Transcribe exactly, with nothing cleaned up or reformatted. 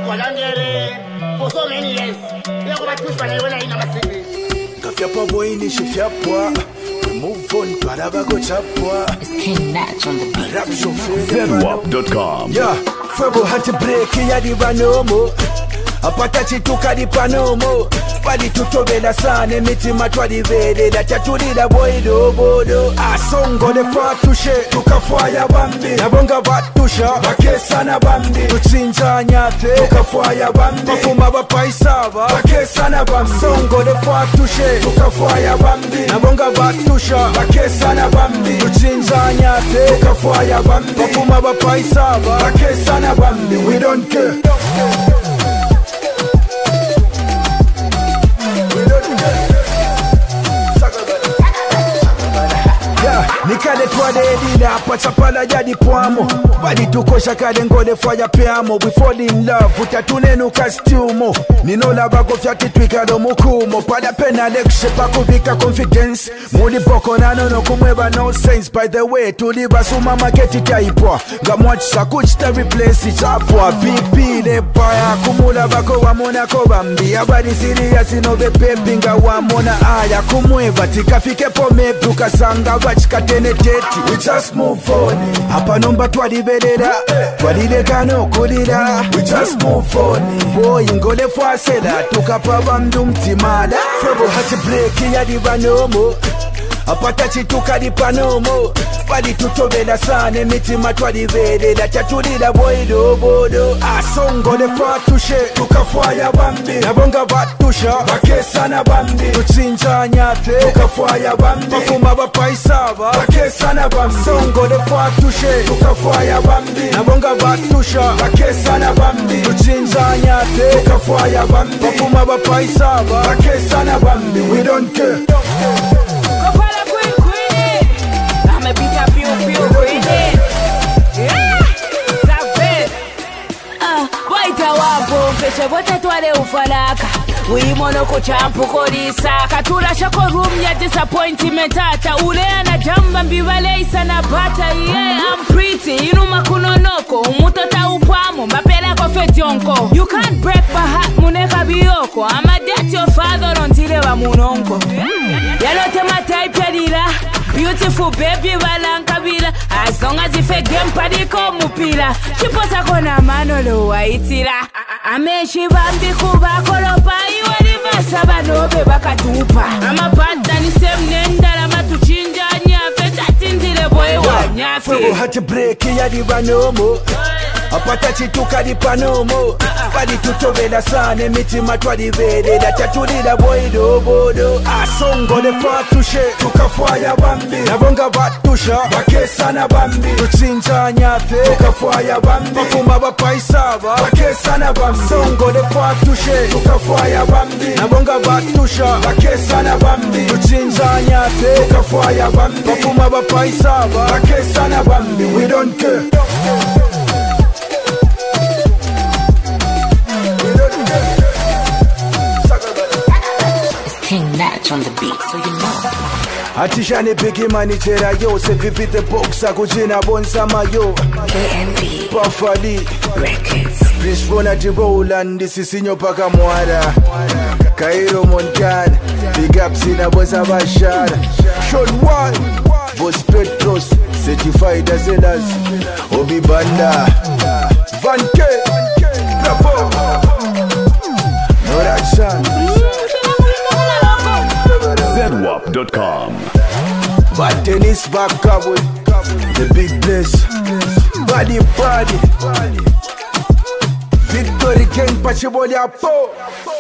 for so many years. You go back to when I in my city. Kafiapa boy ni shifiapwa. Move on, Paraba go chapwa. It's King Natch on the beat. Rap chauffeur. Zedwap dot com. Yeah, Febo had to break ya di banomo. Apata chituka di panomo. Padi tutobela sane miti matwa di vede. Da chatuli da boy do bodo. Asongo de fatushe. Tukafwaya bambi. Nabonga batusha. Bakesa na bambi. Tuchinja nyate. Tukafwaya bambi. Mafuma bapaisava. Bakesa na bambi. Songo de fatushe. Tukafwaya bambi. Nabonga batusha. Bakesa na bambi. Tuchinja nyate. Tukafwaya bambi. Mafuma bapaisava. Bakesa na bambi. We don't care. Nikade twade edina pachapala jadi poamo. Badi tukosha kade ngode faya peamo. We fall in love utatune nuka stiumo. Ninola bako fyati twika do mukumo. Pada pena lekshe pakubika confidence. Mudi boko nano no kumweba no sense. By the way tuliba suma maketi taipwa. Gamwacha kuchita replace it apwa. B P le baya kumula bako wamona kobambi. Abadi serious inobe pepinga wamona aya. Kumweba tikafike pome tukasanga bachikate. We just move on. Hapa nomba twadivedera. Twadilekano kulira. We just move on. Boy ngole fwasela. Tukapaba mdumtimada. Febo hati break ya divanomo. Apata chituka di panomo. Padi tutobela sane mitima twadivede. Da chatulida boy do bodo. Asongo de fatushe. Tukafwaya bambi. Nabonga batusha. Bakesa na bambi. Tuchinja nyate. Tukafwaya bambi. Mafuma bapaisava. Bakesa na bambi. Songo de fatushe. Tukafwaya bambi. Nabonga batusha. Bakesa na bambi. Tuchinja nyate. Tukafwaya bambi. Mafuma bapaisava. Bakesa na bambi. We don't care. Feche bote twale ufalaka Uimono kuchampu korisa Katula shako room ya disappointment Ata ule anajamba mbivale isa na bata Yeah, I'm pretty, inuma kunonoko Umutota upamo, mapela kofeti onko You can't break my heart, muneka biyoko I'ma date your father until wa munonko Yalote matype yadira Beautiful baby walanka bila As long as ife game padiko mupila Chiposa kona manolo wa itira Ameshi bambi kuba kolopa Iwa rivasa banobe bakatupa Amapata ni semnenda Lama tuchinja nyafe Tatindile boy wa nyafe Febo hati break ya divanomo. Apata chituka di panomo. Padi tutobela sane mitima twadivede. Da chatulida boy do bodo. Asongo de fatushe. Tukafwaya bambi. Nabonga batusha. Bakesa na bambi. Tuchinja nyate. Tukafwaya bambi. Mafuma bapaisava. Bakesa na bambi. Songo de fatushe. Tukafwaya bambi. Nabonga batusha. Bakesa na bambi. Tuchinja nyate. Tukafwaya bambi. Mafuma bapaisava. Bakesa na bambi. We don't care. King Natch on the beat, so you know. Atishane bigi manitera yo. Se vivite boxa kujina bonsama yo. K M V Buffali Records. Prince Bona di Roland. Sisinyo paka mwara. Cairo Montana. Big ups in a bosa bashara. Sean Wall Boss Petros. Certified as sellers. Obi Banda Van K Bravo Noraction Zedwap dot com. Bad tennis back up with the big bless. Body body Victory King Pachiboli Apo.